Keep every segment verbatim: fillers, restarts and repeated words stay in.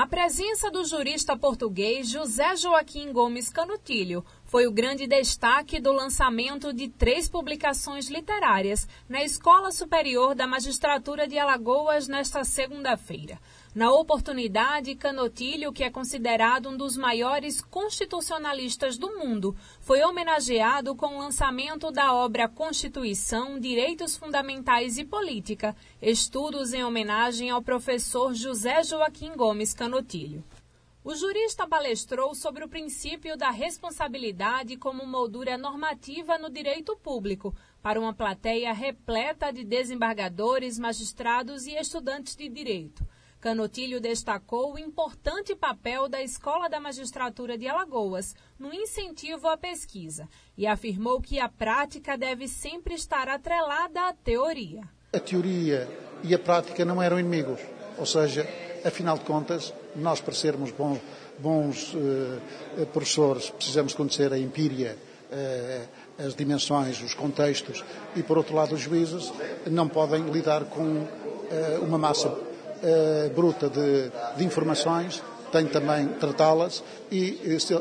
presença do jurista português José Joaquim Gomes Canutilho foi o grande destaque do lançamento de três publicações literárias na Escola Superior da Magistratura de Alagoas nesta segunda-feira. Na oportunidade, Canutilho, que é considerado um dos maiores constitucionalistas do mundo, foi homenageado com o lançamento da obra Constituição, Direitos Fundamentais e Política, estudos em homenagem ao professor José Joaquim Gomes Canutilho. O jurista palestrou sobre o princípio da responsabilidade como moldura normativa no direito público, para uma plateia repleta de desembargadores, magistrados e estudantes de direito. Canutilho destacou o importante papel da Escola da Magistratura de Alagoas no incentivo à pesquisa e afirmou que a prática deve sempre estar atrelada à teoria. A teoria e a prática não eram inimigos, ou seja, afinal de contas, nós para sermos bons, bons uh, professores precisamos conhecer a empíria, uh, as dimensões, os contextos e, por outro lado, os juízes não podem lidar com uh, uma massa Uh, bruta de, de informações, tem também tratá-las e uh,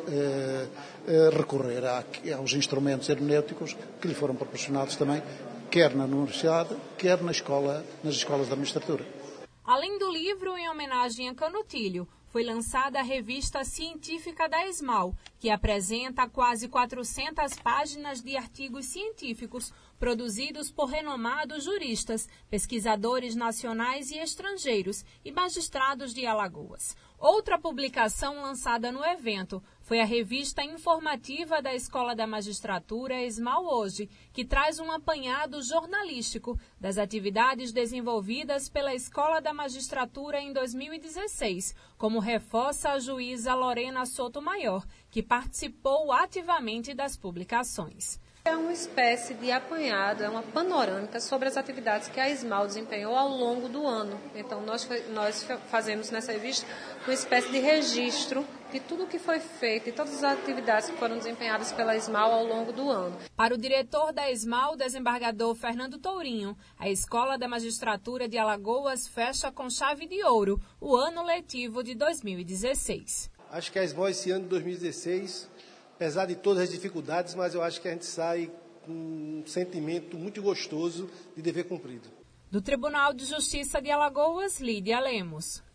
uh, recorrer a, aos instrumentos hermenêuticos que lhe foram proporcionados também, quer na universidade, quer na escola, nas escolas da magistratura. Além do livro em homenagem a Canutilho, foi lançada a revista científica da ESMAL, que apresenta quase quatrocentas páginas de artigos científicos produzidos por renomados juristas, pesquisadores nacionais e estrangeiros e magistrados de Alagoas. Outra publicação lançada no evento foi a revista informativa da Escola da Magistratura ESMAL Hoje, que traz um apanhado jornalístico das atividades desenvolvidas pela Escola da Magistratura em dois mil e dezesseis, como reforça a juíza Lorena Sotomayor, que participou ativamente das publicações. É uma espécie de apanhado, é uma panorâmica sobre as atividades que a ESMAL desempenhou ao longo do ano. Então, nós, nós fazemos nessa revista uma espécie de registro de tudo o que foi feito e todas as atividades que foram desempenhadas pela ESMAL ao longo do ano. Para o diretor da ESMAL, desembargador Fernando Tourinho, a Escola da Magistratura de Alagoas fecha com chave de ouro o ano letivo de dois mil e dezesseis. Acho que a ESMAL esse ano de dois mil e dezesseis... apesar de todas as dificuldades, mas eu acho que a gente sai com um sentimento muito gostoso de dever cumprido. Do Tribunal de Justiça de Alagoas, Lídia Lemos.